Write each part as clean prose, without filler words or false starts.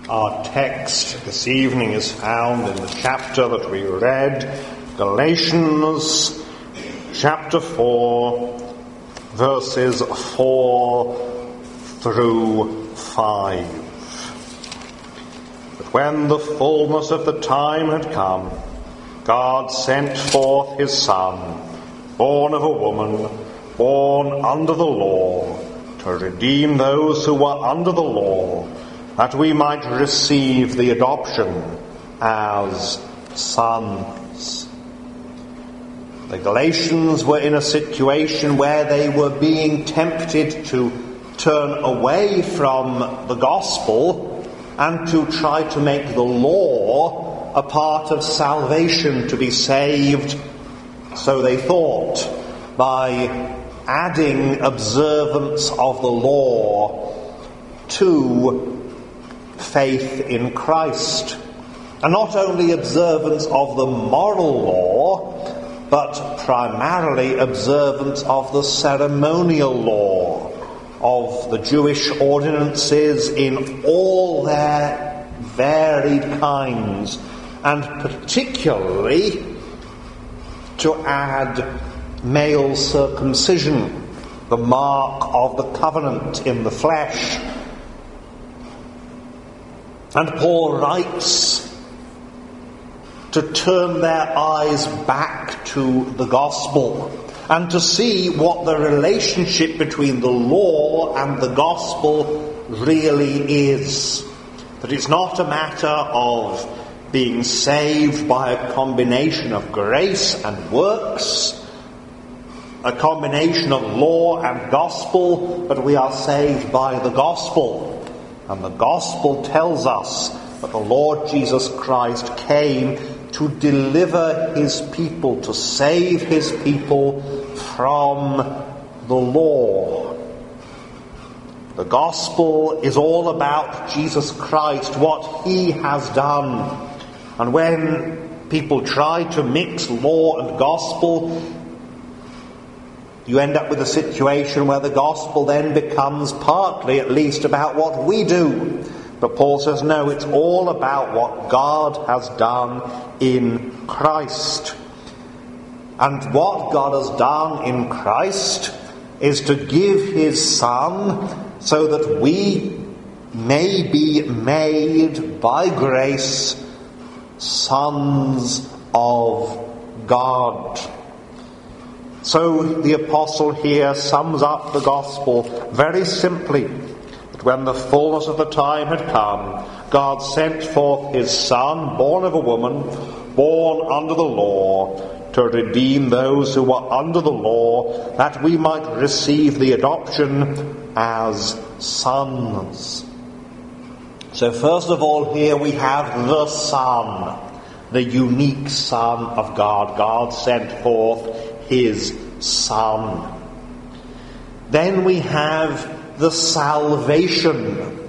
Our text this evening is found in the chapter that we read, Galatians chapter 4, verses 4 through 5. But when the fullness of the time had come, God sent forth his Son, born of a woman, born under the law, to redeem those who were under the law, that we might receive the adoption as sons. The Galatians were in a situation where they were being tempted to turn away from the gospel and to try to make the law a part of salvation, to be saved, so they thought, by adding observance of the law to faith in Christ. And not only observance of the moral law, but primarily observance of the ceremonial law, of the Jewish ordinances in all their varied kinds, and particularly to add male circumcision, the mark of the covenant in the flesh. And Paul writes to turn their eyes back to the gospel and to see what the relationship between the law and the gospel really is. That it's not a matter of being saved by a combination of grace and works, a combination of law and gospel, but we are saved by the gospel. And the gospel tells us that the Lord Jesus Christ came to deliver his people, to save his people from the law. The gospel is all about Jesus Christ, what he has done. And when people try to mix law and gospel, you end up with a situation where the gospel then becomes partly, at least, about what we do. But Paul says, no, it's all about what God has done in Christ. And what God has done in Christ is to give his Son so that we may be made by grace sons of God. So the apostle here sums up the gospel very simply, that when the fullness of the time had come, God sent forth his Son, born of a woman, born under the law, to redeem those who were under the law, that we might receive the adoption as sons. So first of all, here we have the Son, the unique Son of God. God sent forth his Son. Then we have the salvation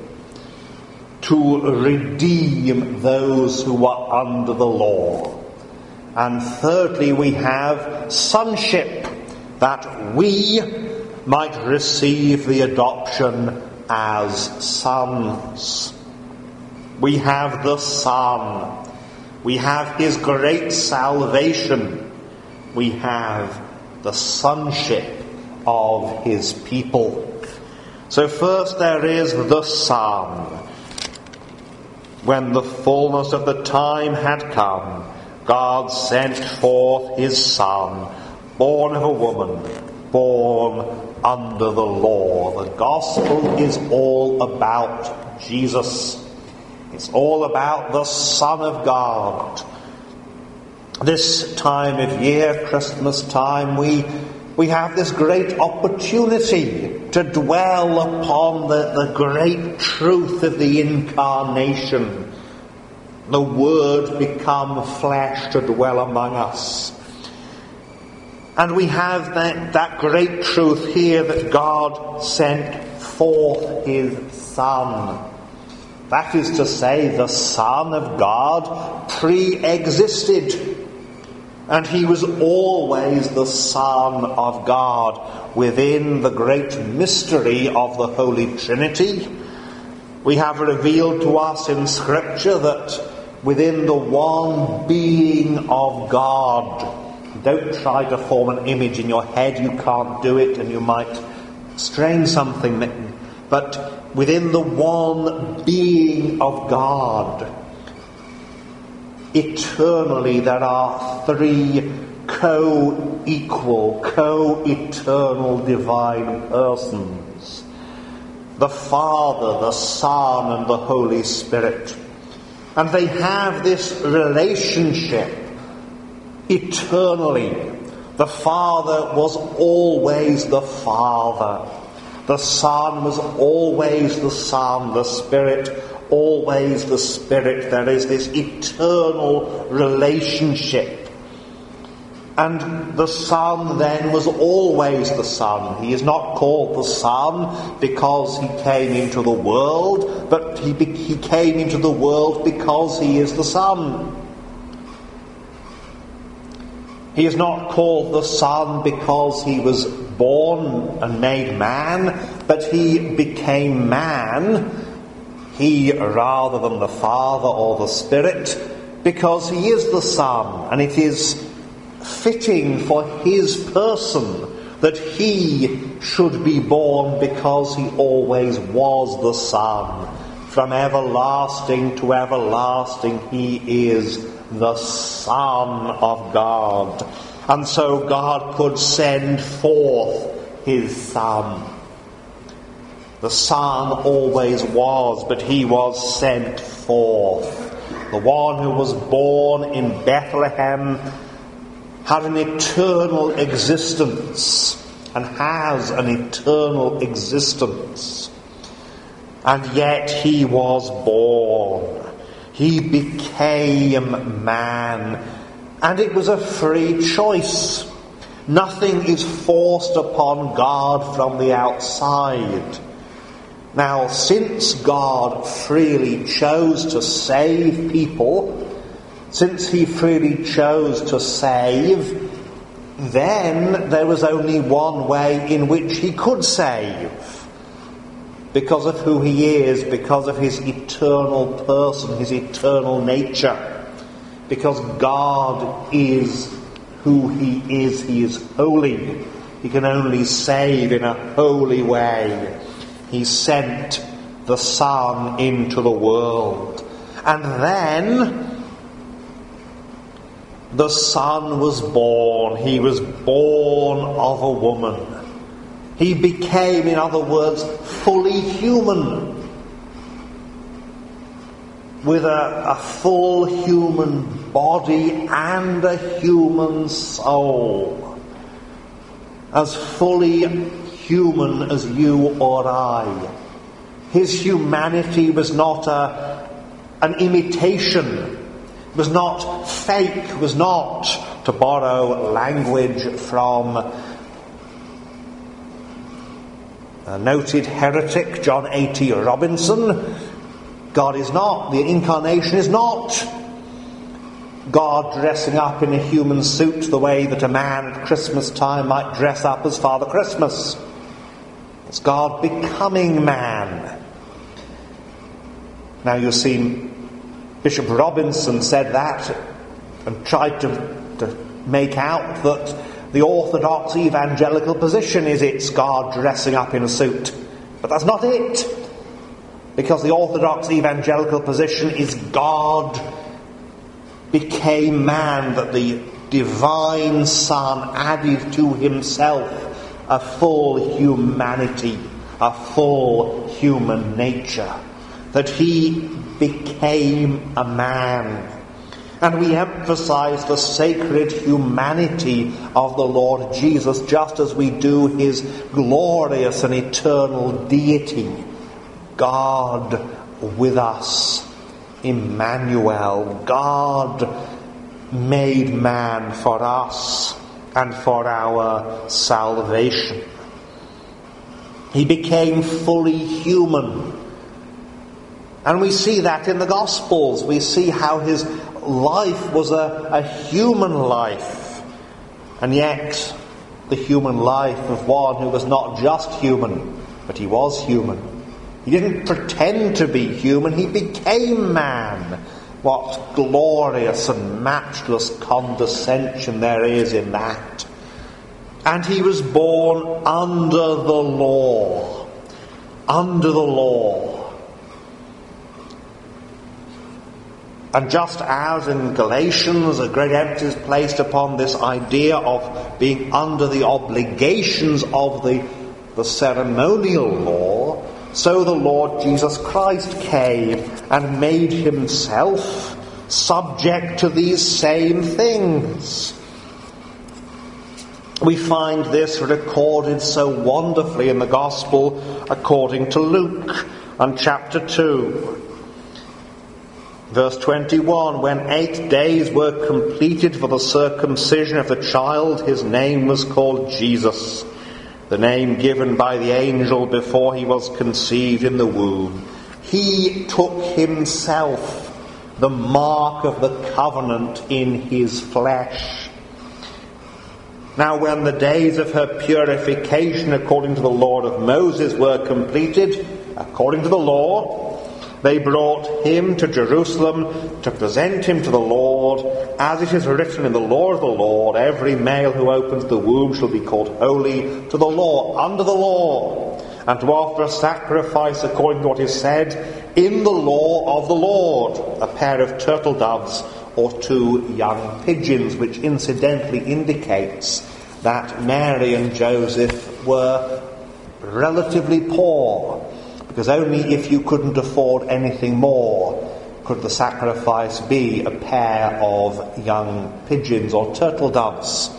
to redeem those who are under the law. And thirdly, we have sonship, that we might receive the adoption as sons. We have the Son. We have his great salvation. We have the sonship of his people. So first there is the Son. When the fullness of the time had come, God sent forth his Son, born of a woman, born under the law. The gospel is all about Jesus. It's all about the Son of God. This time of year, Christmas time, we have this great opportunity to dwell upon the great truth of the incarnation. The Word become flesh to dwell among us. And we have that great truth here that God sent forth his Son. That is to say, the Son of God pre-existed. And he was always the Son of God within the great mystery of the Holy Trinity. We have revealed to us in Scripture that within the one being of God, don't try to form an image in your head, you can't do it and you might strain something, but within the one being of God, eternally there are three co-equal, co-eternal divine persons: the Father, the Son, and the Holy Spirit. And they have this relationship eternally. The Father was always the Father. The Son was always the Son. The Spirit always the Spirit. There is this eternal relationship. And the Son then was always the Son. He is not called the Son because he came into the world, but he came into the world because he is the Son. He is not called the Son because he was born and made man, but he became man, he rather than the Father or the Spirit, because he is the Son, and it is fitting for his person that he should be born because he always was the Son. From everlasting to everlasting he is the Son of God. And so God could send forth his Son. The Son always was, but he was sent forth. The one who was born in Bethlehem had an eternal existence and has an eternal existence. And yet he was born. He became man. And it was a free choice. Nothing is forced upon God from the outside. Now, since God freely chose to save people, since he freely chose to save, then there was only one way in which he could save. Because of who he is, because of his eternal person, his eternal nature. Because God is who he is holy. He can only save in a holy way. He sent the Son into the world. And then the Son was born. He was born of a woman. He became, in other words, fully human, with a full human body and a human soul, as fully human as you or I. His humanity was not an imitation, was not fake, was not, to borrow language from a noted heretic, John A.T. Robinson, God is not, the incarnation is not God dressing up in a human suit the way that a man at Christmas time might dress up as Father Christmas. It's God becoming man. Now you see, Bishop Robinson said that and tried to make out that the orthodox evangelical position is it's God dressing up in a suit. But that's not it. Because the orthodox evangelical position is God became man, that the divine Son added to himself a full humanity, a full human nature. That he became a man. And we emphasize the sacred humanity of the Lord Jesus just as we do his glorious and eternal deity. God with us, Emmanuel, God made man for us and for our salvation. He became fully human. And we see that in the Gospels. We see how his life was a human life, and yet the human life of one who was not just human, but he was human. He didn't pretend to be human, he became man. What glorious and matchless condescension there is in that. And he was born under the law. Under the law. And just as in Galatians a great emphasis is placed upon this idea of being under the obligations of the ceremonial law, so the Lord Jesus Christ came and made himself subject to these same things. We find this recorded so wonderfully in the Gospel according to Luke, on chapter 2. Verse 21, when 8 days were completed for the circumcision of the child, his name was called Jesus, the name given by the angel before he was conceived in the womb. He took himself the mark of the covenant in his flesh. Now when the days of her purification according to the law of Moses were completed, according to the law, they brought him to Jerusalem to present him to the Lord, as it is written in the law of the Lord, every male who opens the womb shall be called holy to the law, under the law, and to offer a sacrifice according to what is said in the law of the Lord, a pair of turtle doves or 2 young pigeons, which incidentally indicates that Mary and Joseph were relatively poor, because only if you couldn't afford anything more could the sacrifice be a pair of young pigeons or turtle doves.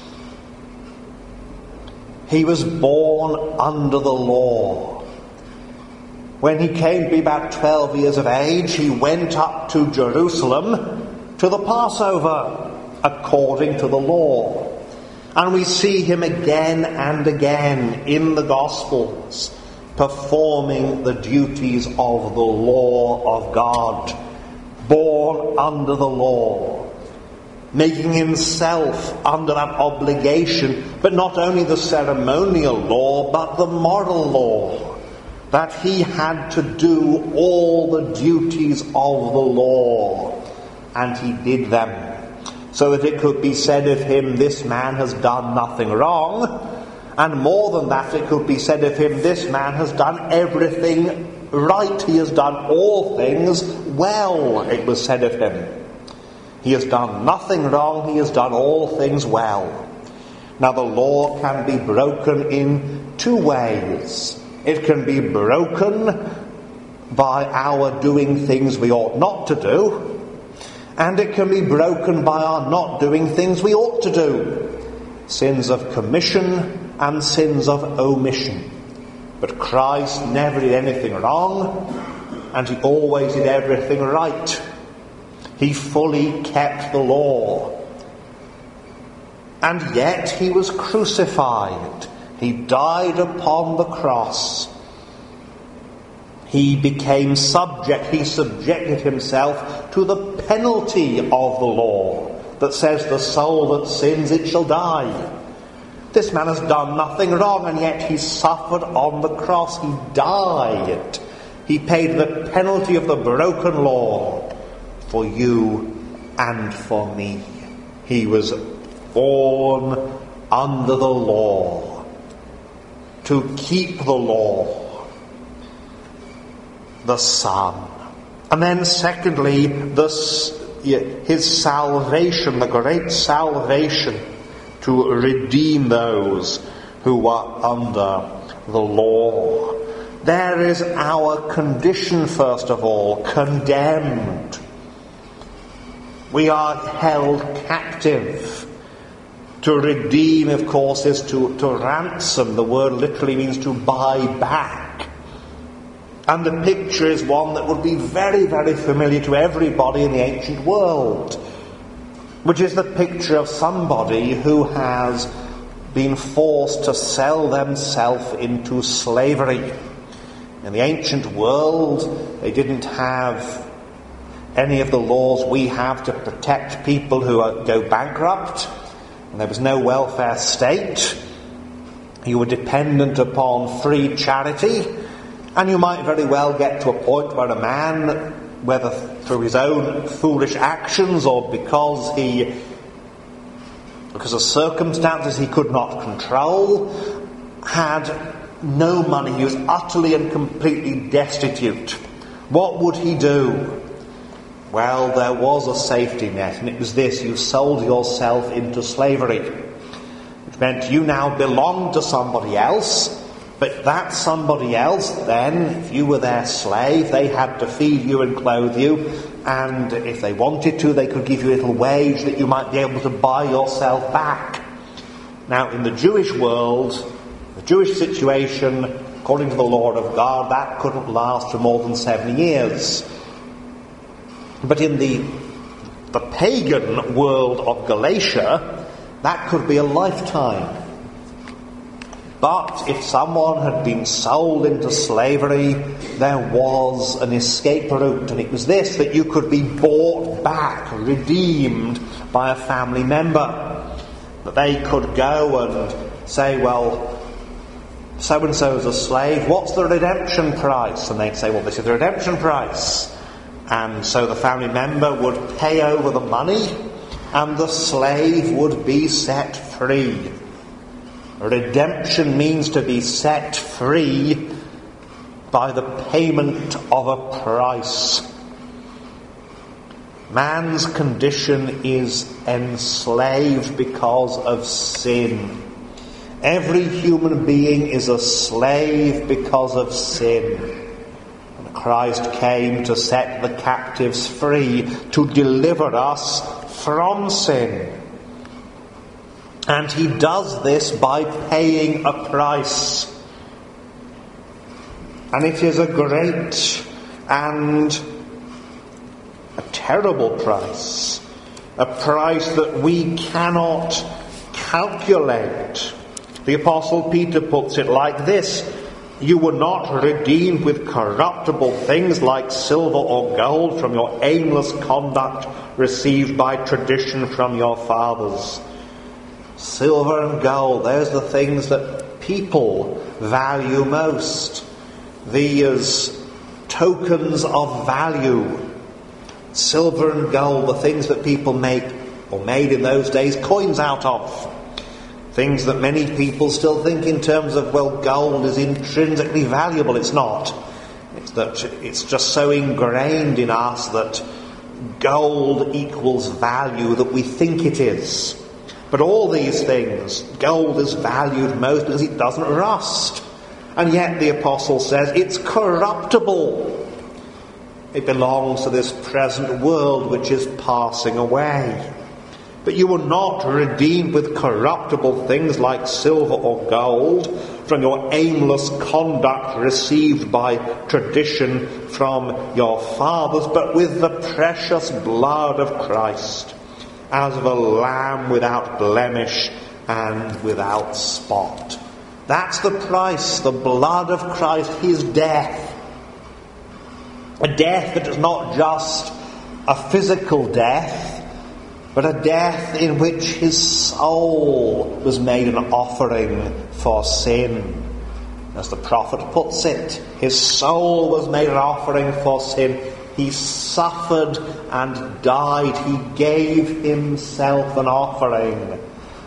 He was born under the law. When he came to be about 12 years of age, he went up to Jerusalem to the Passover, according to the law. And we see him again and again in the Gospels, performing the duties of the law of God, born under the law, making himself under that obligation, but not only the ceremonial law, but the moral law, that he had to do all the duties of the law, and he did them, so that it could be said of him, this man has done nothing wrong. And more than that, it could be said of him, this man has done everything right. He has done all things well, it was said of him. He has done nothing wrong, he has done all things well. Now the law can be broken in 2 ways. It can be broken by our doing things we ought not to do, and it can be broken by our not doing things we ought to do. Sins of commission and sins of omission. But Christ never did anything wrong, and he always did everything right. He fully kept the law. And yet he was crucified. He died upon the cross. He became subject. He subjected himself to the penalty of the law that says, the soul that sins, it shall die. This man has done nothing wrong, and yet he suffered on the cross. He died. He paid the penalty of the broken law for you and for me. He was born under the law, to keep the law, the Son. And then secondly, his salvation, the great salvation, to redeem those who were under the law. There is our condition, first of all, condemned. We are held captive. To redeem, of course, is to ransom. The word literally means to buy back. And the picture is one that would be very, very familiar to everybody in the ancient world, which is the picture of somebody who has been forced to sell themselves into slavery. In the ancient world, they didn't have any of the laws we have to protect people who go bankrupt, and there was no welfare state. You were dependent upon free charity, And you might very well get to a point where a man, whether through his own foolish actions or because of circumstances he could not control, had no money. He was utterly and completely destitute. What would he do? Well, there was a safety net, and it was this: you sold yourself into slavery, which meant you now belonged to somebody else, but that somebody else then, if you were their slave, they had to feed you and clothe you, and if they wanted to, they could give you a little wage that you might be able to buy yourself back. Now, in the Jewish world, the Jewish situation, according to the law of God, that couldn't last for more than 7 years. But in the pagan world of Galatia, that could be a lifetime. But if someone had been sold into slavery, there was an escape route, and it was this: that you could be bought back, redeemed by a family member. That they could go and say, well, so-and-so is a slave, what's the redemption price? And they'd say, well, this is the redemption price. And so the family member would pay over the money, and the slave would be set free. Redemption means to be set free by the payment of a price. Man's condition is enslaved because of sin. Every human being is a slave because of sin. And Christ came to set the captives free, to deliver us from sin. And he does this by paying a price. And it is a great and a terrible price. A price that we cannot calculate. The Apostle Peter puts it like this: you were not redeemed with corruptible things like silver or gold from your aimless conduct received by tradition from your fathers. Silver and gold, there's the things that people value most. These tokens of value. Silver and gold, the things that people make, or made in those days, coins out of. Things that many people still think in terms of, well, gold is intrinsically valuable. It's not. It's just so ingrained in us that gold equals value that we think it is. But all these things, gold is valued most because it doesn't rust. And yet the Apostle says it's corruptible. It belongs to this present world which is passing away. But you were not redeemed with corruptible things like silver or gold from your aimless conduct received by tradition from your fathers, but with the precious blood of Christ, as of a lamb without blemish and without spot. That's the price, the blood of Christ, his death. A death that is not just a physical death, but a death in which his soul was made an offering for sin. As the prophet puts it, his soul was made an offering for sin. He suffered and died. He gave himself an offering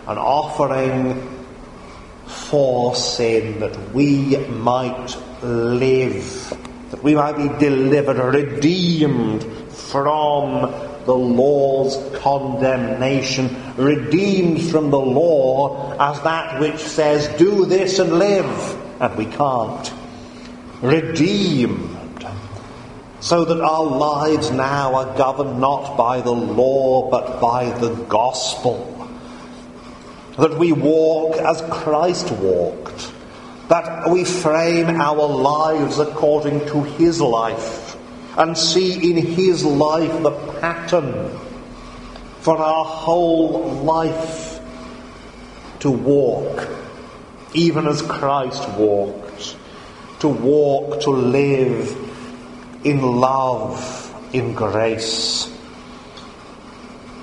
for sin, that we might live, that we might be delivered, redeemed from the law's condemnation, redeemed from the law as that which says, do this and live, and we can't. Redeemed, so that our lives now are governed not by the law but by the gospel. That we walk as Christ walked, that we frame our lives according to his life, and see in his life the pattern for our whole life to walk, even as Christ walked, to walk, to live in love, in grace.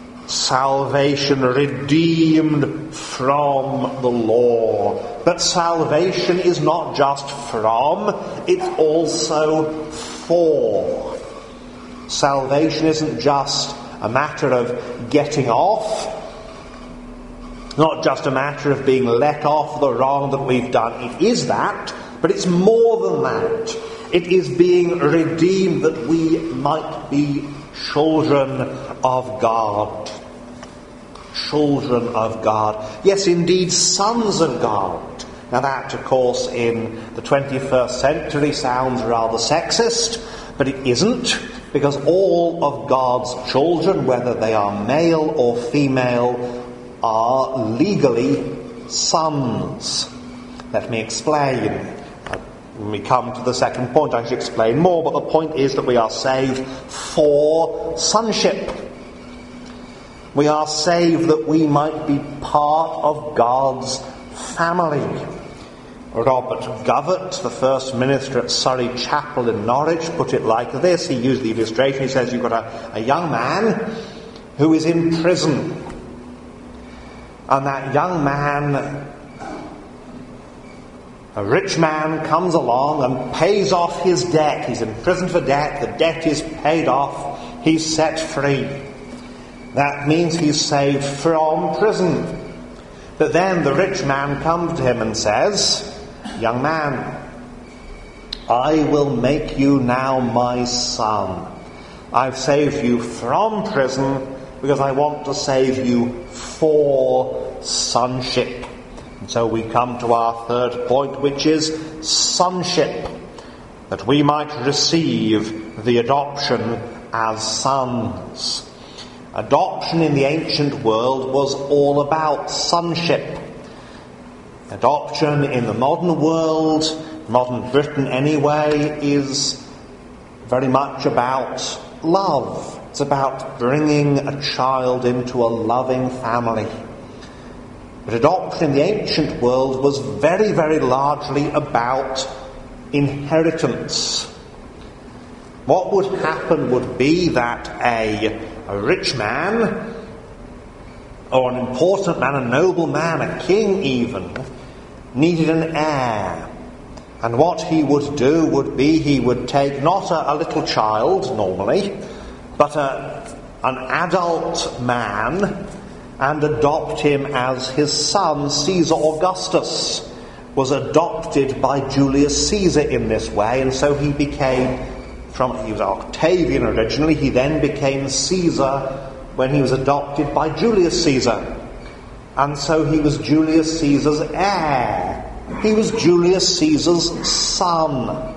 salvation redeemed from the law. But salvation is not just from, it's also for. Salvation isn't just a matter of getting off, not just a matter of being let off the wrong that we've done. It is that, but it's more than that. It is being redeemed that we might be children of God. Children of God. Yes, indeed, sons of God. Now that, of course, in the 21st century sounds rather sexist, but it isn't, because all of God's children, whether they are male or female, are legally sons. Let me explain. When we come to the second point, I should explain more, but the point is that we are saved for sonship. We are saved that we might be part of God's family. Robert Govett, the first minister at Surrey Chapel in Norwich, put it like this. He used the illustration. He says, you've got a young man who is in prison. And that young man, a rich man, comes along and pays off his debt. He's in prison for debt. The debt is paid off. He's set free. That means he's saved from prison. But then the rich man comes to him and says, young man, I will make you now my son. I've saved you from prison because I want to save you for sonship. And so we come to our third point, which is sonship, that we might receive the adoption as sons. Adoption in the ancient world was all about sonship. Adoption in the modern world, modern Britain anyway, is very much about love. It's about bringing a child into a loving family. But adoption in the ancient world was very, very largely about inheritance. What would happen would be that a rich man, or an important man, a noble man, a king even, needed an heir. And what he would do would be he would take not a little child, normally, but an adult man and adopt him as his son. Caesar Augustus was adopted by Julius Caesar in this way, and so he was Octavian originally, he then became Caesar when he was adopted by Julius Caesar. And so he was Julius Caesar's heir. He was Julius Caesar's son.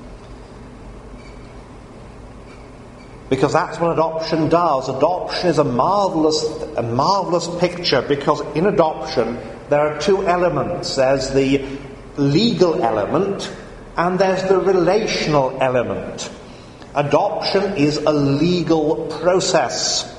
Because that's what adoption does. Adoption is a marvellous picture, because in adoption there are two elements. There's the legal element and there's the relational element. Adoption is a legal process.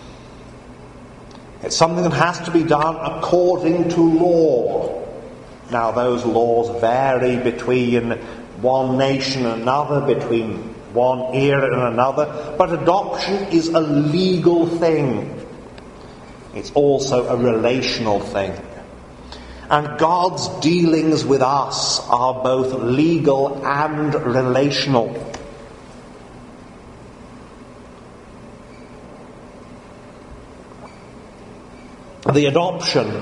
It's something that has to be done according to law. Now, those laws vary between one nation and another, between one era and another, but adoption is a legal thing. It's also a relational thing. And God's dealings with us are both legal and relational. The adoption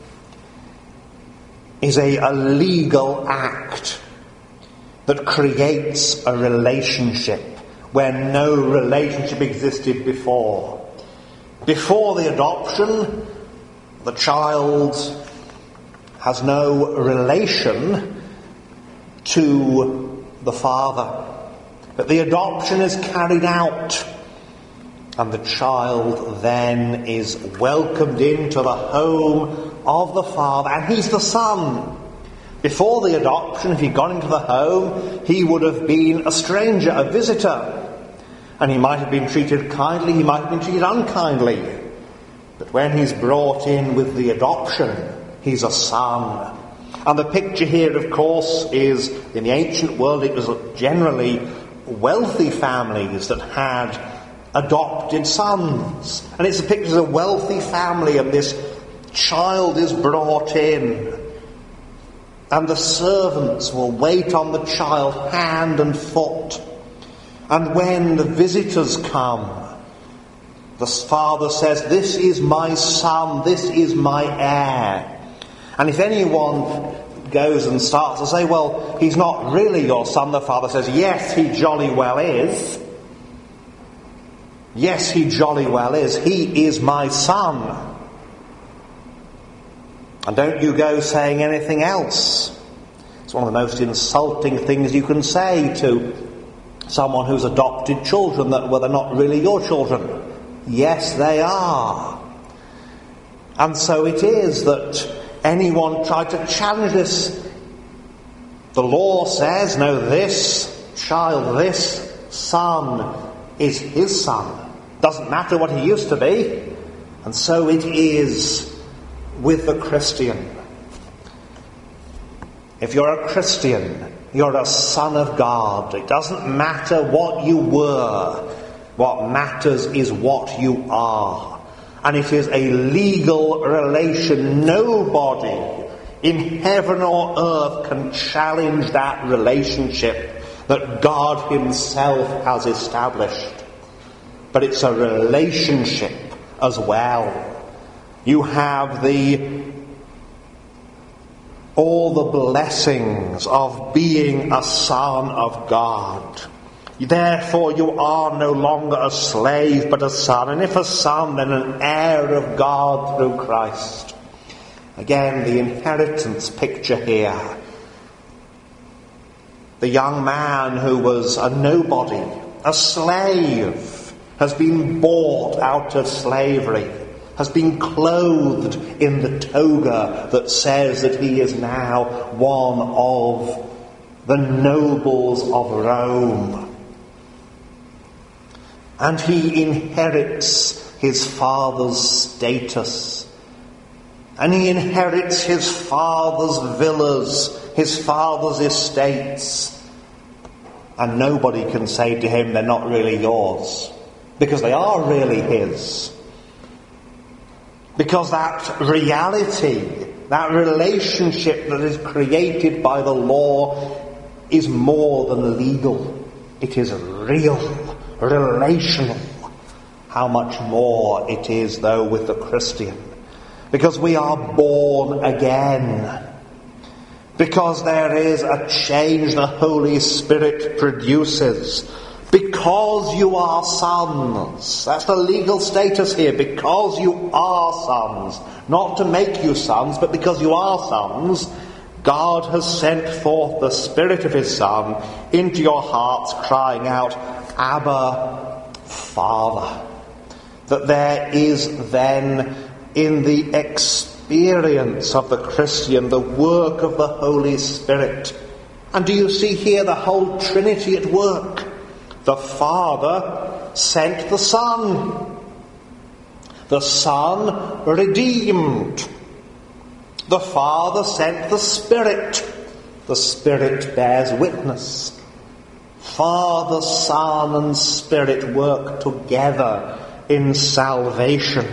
is a legal act that creates a relationship where no relationship existed before. Before the adoption, the child has no relation to the father. But the adoption is carried out, and the child then is welcomed into the home of the father, and he's the son. Before the adoption, if he'd gone into the home, he would have been a stranger, a visitor. And he might have been treated kindly, he might have been treated unkindly. But when he's brought in with the adoption, he's a son. And the picture here, of course, is, in the ancient world, it was generally wealthy families that had adopted sons. And it's a picture of a wealthy family, and this child is brought in. And the servants will wait on the child hand and foot. And when the visitors come, the father says, "This is my son, this is my heir." And if anyone goes and starts to say, "Well, he's not really your son," the father says, "Yes, he jolly well is. Yes, he jolly well is. He is my son. And don't you go saying anything else." It's one of the most insulting things you can say to someone who's adopted children, that, well, they're not really your children. Yes, they are. And so it is that anyone tried to challenge this. The law says, no, this child, this son is his son. Doesn't matter what he used to be. And so it is with the Christian. If you're a Christian, you're a son of God. It doesn't matter what you were. What matters is what you are. And it is a legal relation. Nobody in heaven or earth can challenge that relationship that God himself has established. But it's a relationship as well. You have all the blessings of being a son of God. Therefore you are no longer a slave but a son, and if a son, then an heir of God through Christ. Again, the inheritance picture here. The young man who was a nobody, a slave, has been bought out of slavery, has been clothed in the toga that says that he is now one of the nobles of Rome. And he inherits his father's status. And he inherits his father's villas, his father's estates. And nobody can say to him, they're not really yours. Because they are really his. Because that reality, that relationship that is created by the law is more than legal. It is real, relational. How much more it is, though, with the Christian. Because we are born again. Because there is a change the Holy Spirit produces. Because you are sons. That's the legal status here. Because you are sons. Not to make you sons, but because you are sons, God has sent forth the Spirit of his Son into your hearts, crying out, Abba, Father. That there is then in the experience of the Christian the work of the Holy Spirit. And do you see here the whole Trinity at work? The Father sent the Son. The Son redeemed. The Father sent the Spirit. The Spirit bears witness. Father, Son, and Spirit work together in salvation.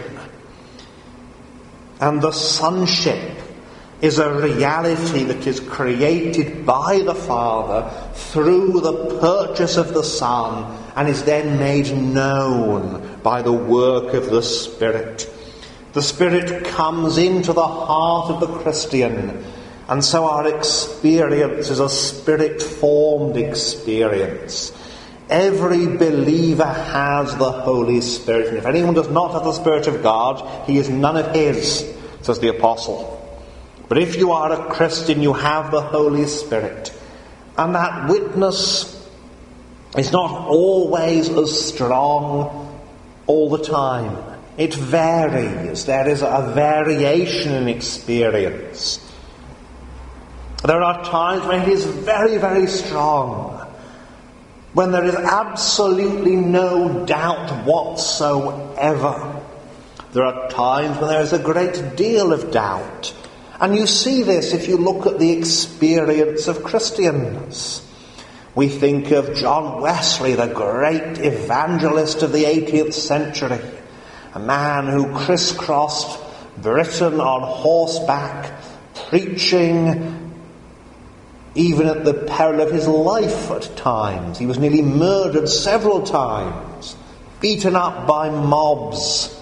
And the sonship is a reality that is created by the Father through the purchase of the Son and is then made known by the work of the Spirit. The Spirit comes into the heart of the Christian, and so our experience is a Spirit-formed experience. Every believer has the Holy Spirit, and if anyone does not have the Spirit of God, he is none of his, says the Apostle. But if you are a Christian, you have the Holy Spirit. And that witness is not always as strong all the time. It varies. There is a variation in experience. There are times when it is very, very strong. When there is absolutely no doubt whatsoever. There are times when there is a great deal of doubt. And you see this if you look at the experience of Christians. We think of John Wesley, the great evangelist of the 18th century, a man who crisscrossed Britain on horseback, preaching even at the peril of his life at times. He was nearly murdered several times, beaten up by mobs.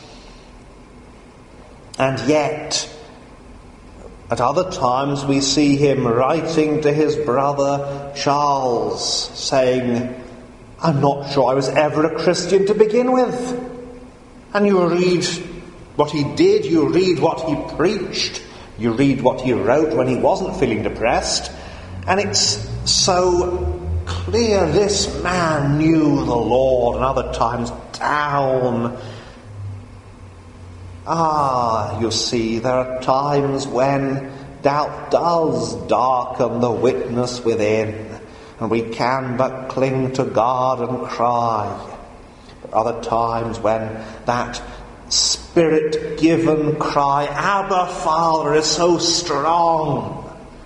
And yet, at other times we see him writing to his brother Charles, saying, I'm not sure I was ever a Christian to begin with. And you read what he did, you read what he preached, you read what he wrote when he wasn't feeling depressed, and it's so clear this man knew the Lord, and other times down. You see, there are times when doubt does darken the witness within, and we can but cling to God and cry. But other times when that Spirit-given cry, Abba, Father, is so strong.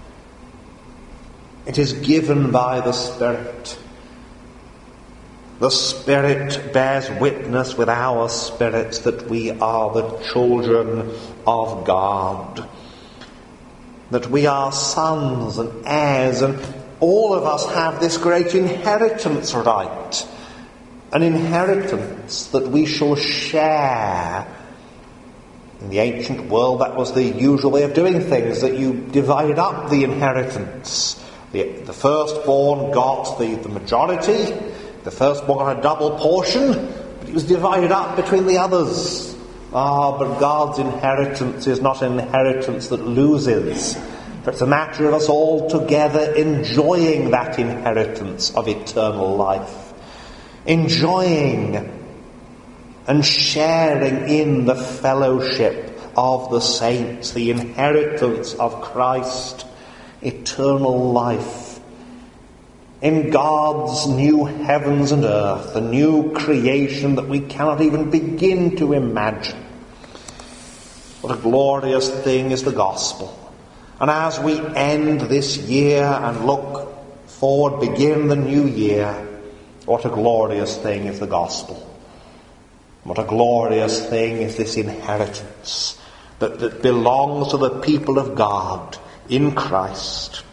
It is given by the Spirit. The Spirit bears witness with our spirits that we are the children of God, that we are sons and heirs, and all of us have this great inheritance right, an inheritance that we shall share. In the ancient world, that was the usual way of doing things, that you divided up the inheritance. The firstborn got the majority. The firstborn got a double portion, but it was divided up between the others. But God's inheritance is not an inheritance that loses. But it's a matter of us all together enjoying that inheritance of eternal life. Enjoying and sharing in the fellowship of the saints, the inheritance of Christ, eternal life. In God's new heavens and earth, the new creation that we cannot even begin to imagine. What a glorious thing is the gospel. And as we end this year and look forward, begin the new year, what a glorious thing is the gospel. What a glorious thing is this inheritance that belongs to the people of God in Christ.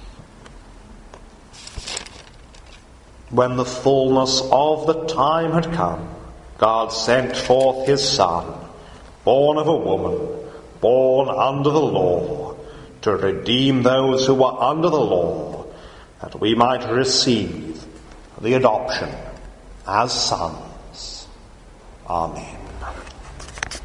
When the fullness of the time had come, God sent forth his Son, born of a woman, born under the law, to redeem those who were under the law, that we might receive the adoption as sons. Amen.